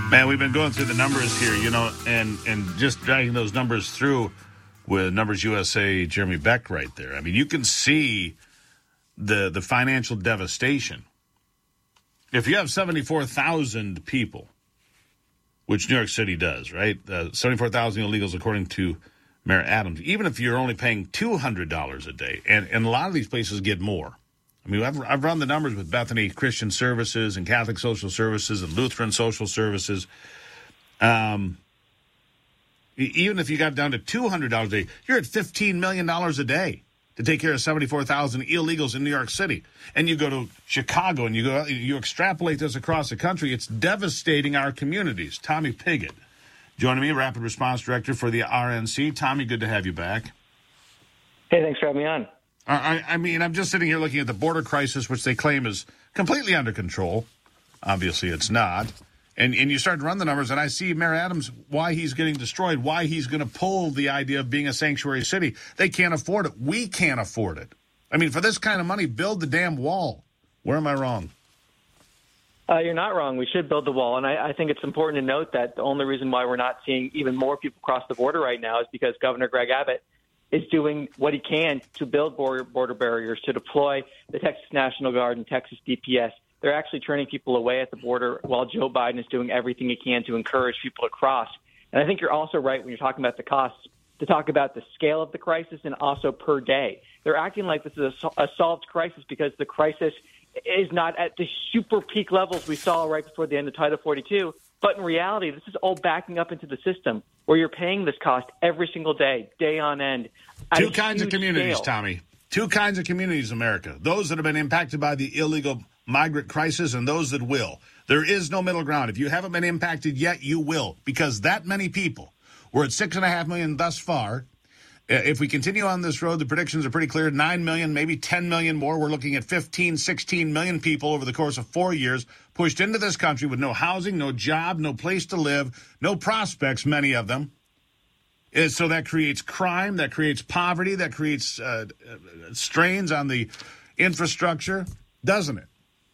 Man, we've been going through the numbers here, and just dragging those numbers through with Numbers USA, Jeremy Beck right there. I mean, you can see the financial devastation. If you have 74,000 people, which New York City does, right? 74,000 illegals, according to Mayor Adams. Even if you're only paying $200 a day, and a lot of these places get more. I mean, I've run the numbers with Bethany Christian Services and Catholic Social Services and Lutheran Social Services. Even if you got down to $200 a day, you're at $15 million a day to take care of 74,000 illegals in New York City. And you go to Chicago and you extrapolate this across the country, it's devastating our communities. Tommy Pigott joining me, Rapid Response Director for the RNC. Tommy, good to have you back. Hey, thanks for having me on. I mean, I'm just sitting here looking at the border crisis, which they claim is completely under control. Obviously, it's not. And you start to run the numbers, and I see Mayor Adams, why he's getting destroyed, why he's going to pull the idea of being a sanctuary city. They can't afford it. We can't afford it. I mean, for this kind of money, build the damn wall. Where am I wrong? You're not wrong. We should build the wall. And I think it's important to note that the only reason why we're not seeing even more people cross the border right now is because Governor Greg Abbott is doing what he can to build border barriers, to deploy the Texas National Guard and Texas DPS. They're actually turning people away at the border while Joe Biden is doing everything he can to encourage people to cross. And I think you're also right when you're talking about the costs to talk about the scale of the crisis and also per day. They're acting like this is a solved crisis because the crisis is not at the super peak levels we saw right before the end of Title 42. But in reality, this is all backing up into the system where you're paying this cost every single day, day on end. Two kinds of communities, scale. Tommy. Two kinds of communities, America. Those that have been impacted by the illegal migrant crisis and those that will. There is no middle ground. If you haven't been impacted yet, you will, because that many people. We're at 6.5 million thus far. If we continue on this road, the predictions are pretty clear. 9 million, maybe 10 million more. We're looking at 15, 16 million people over the course of 4 years pushed into this country with no housing, no job, no place to live, no prospects, many of them. So that creates crime, that creates poverty, that creates strains on the infrastructure, doesn't it?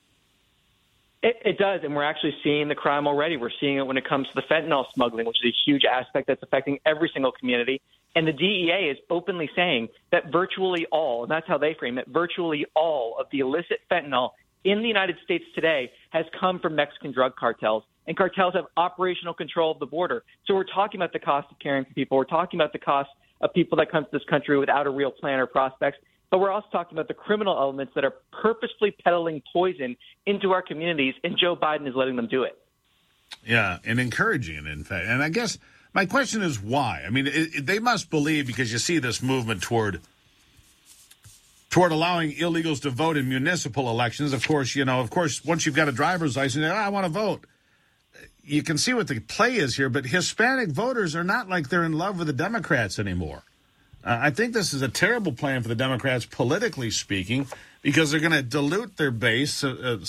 It does, and we're actually seeing the crime already. We're seeing it when it comes to the fentanyl smuggling, which is a huge aspect that's affecting every single community. And the DEA is openly saying that virtually all, and that's how they frame it, virtually all of the illicit fentanyl in the United States today has come from Mexican drug cartels. And cartels have operational control of the border. So we're talking about the cost of caring for people. We're talking about the cost of people that come to this country without a real plan or prospects. But we're also talking about the criminal elements that are purposefully peddling poison into our communities, and Joe Biden is letting them do it. Yeah, and encouraging it, in fact. And I guess my question is why? I mean, they must believe, because you see this movement toward allowing illegals to vote in municipal elections. Of course, once you've got a driver's license, I want to vote. You can see what the play is here, but Hispanic voters are not like they're in love with the Democrats anymore. I think this is a terrible plan for the Democrats, politically speaking, because they're going to dilute their base,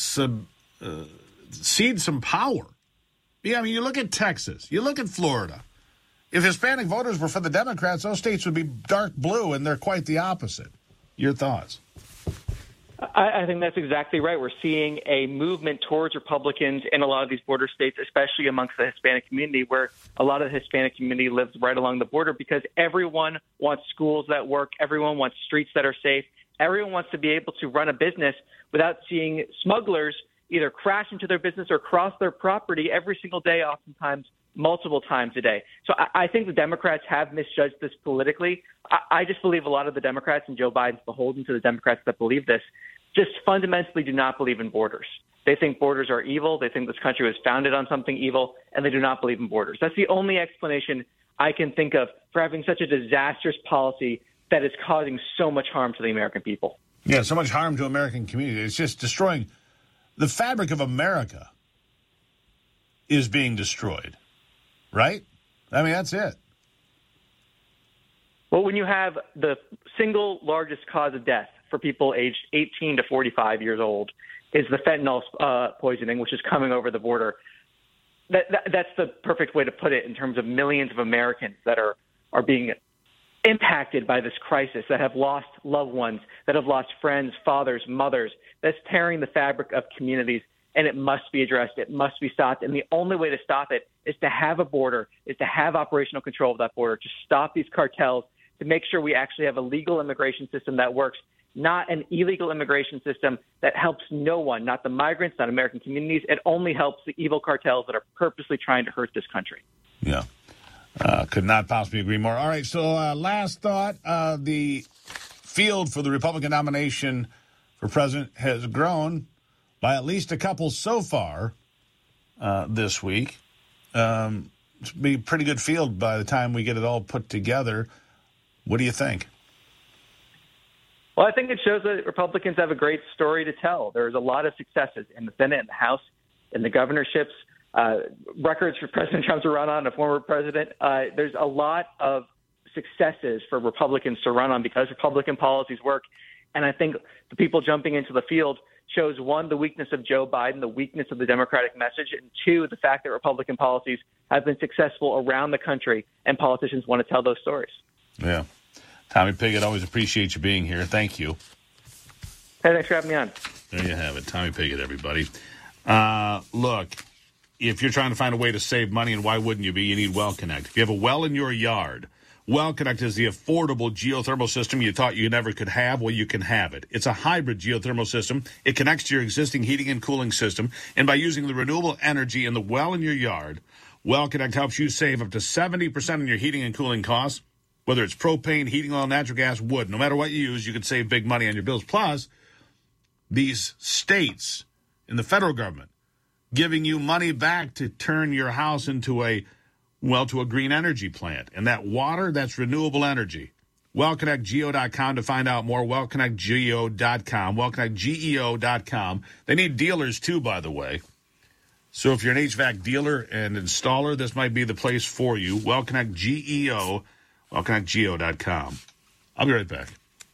cede some power. Yeah, I mean, you look at Texas, you look at Florida. If Hispanic voters were for the Democrats, those states would be dark blue, and they're quite the opposite. Your thoughts? I think that's exactly right. We're seeing a movement towards Republicans in a lot of these border states, especially amongst the Hispanic community, where a lot of the Hispanic community lives right along the border because everyone wants schools that work. Everyone wants streets that are safe. Everyone wants to be able to run a business without seeing smugglers either crash into their business or cross their property every single day, oftentimes multiple times a day. So I think the Democrats have misjudged this politically. I just believe a lot of the Democrats, and Joe Biden's beholden to the Democrats that believe this, just fundamentally do not believe in borders. They think borders are evil. They think this country was founded on something evil, and they do not believe in borders. That's the only explanation I can think of for having such a disastrous policy that is causing so much harm to the American people. Yeah, so much harm to American community. It's just destroying the fabric of America is being destroyed, right? I mean, that's it. Well, when you have the single largest cause of death for people aged 18 to 45 years old is the fentanyl poisoning, which is coming over the border. That's the perfect way to put it in terms of millions of Americans that are being impacted by this crisis, that have lost loved ones, that have lost friends, fathers, mothers. That's tearing the fabric of communities. and it must be addressed. It must be stopped. And the only way to stop it is to have a border, is to have operational control of that border, to stop these cartels, to make sure we actually have a legal immigration system that works, not an illegal immigration system that helps no one, not the migrants, not American communities. It only helps the evil cartels that are purposely trying to hurt this country. Yeah. Could not possibly agree more. All right, so last thought. The field for the Republican nomination for president has grown by at least a couple so far this week. It'll be a pretty good field by the time we get it all put together. What do you think? Well, I think it shows that Republicans have a great story to tell. There's a lot of successes in the Senate and the House, in the governorships, records for President Trump to run on, a former president. There's a lot of successes for Republicans to run on because Republican policies work. And I think the people jumping into the field shows, one, the weakness of Joe Biden, the weakness of the Democratic message, and two, the fact that Republican policies have been successful around the country, and politicians want to tell those stories. Yeah. Tommy Pigott, always appreciate you being here. Thank you. Hey, thanks for having me on. There you have it. Tommy Pigott, everybody. Look, if you're trying to find a way to save money, and why wouldn't you be, you need Well Connect. If you have a well in your yard, Well Connect is the affordable geothermal system you thought you never could have. Well, you can have it. It's a hybrid geothermal system. It connects to your existing heating and cooling system. And by using the renewable energy in the well in your yard, Well Connect helps you save up to 70% on your heating and cooling costs. Whether it's propane, heating oil, natural gas, wood, no matter what you use, you can save big money on your bills. Plus, these states in the federal government giving you money back to turn your house into a green energy plant. And that water, that's renewable energy. WellConnectGeo.com to find out more. WellConnectGeo.com. WellConnectGeo.com. They need dealers, too, by the way. So if you're an HVAC dealer and installer, this might be the place for you. WellConnectGeo. WellConnectGeo.com. I'll be right back.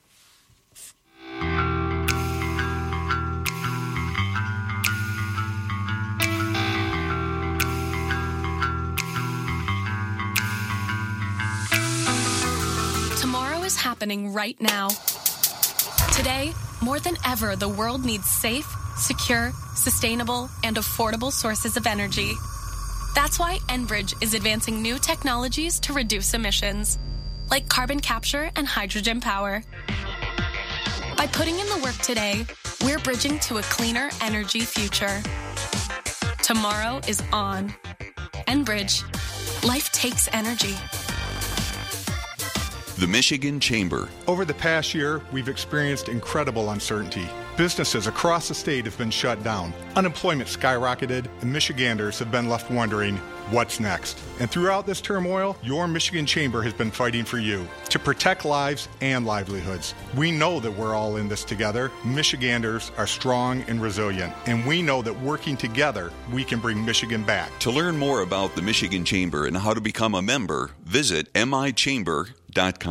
Tomorrow is happening right now. Today, more than ever, the world needs safe, secure, sustainable, and affordable sources of energy. That's why Enbridge is advancing new technologies to reduce emissions, like carbon capture and hydrogen power. By putting in the work today, we're bridging to a cleaner energy future. Tomorrow is on. Enbridge. Life takes energy. The Michigan Chamber. Over the past year, we've experienced incredible uncertainty. Businesses across the state have been shut down. Unemployment skyrocketed, and Michiganders have been left wondering, what's next? And throughout this turmoil, your Michigan Chamber has been fighting for you to protect lives and livelihoods. We know that we're all in this together. Michiganders are strong and resilient, and we know that working together, we can bring Michigan back. To learn more about the Michigan Chamber and how to become a member, visit michamber.com.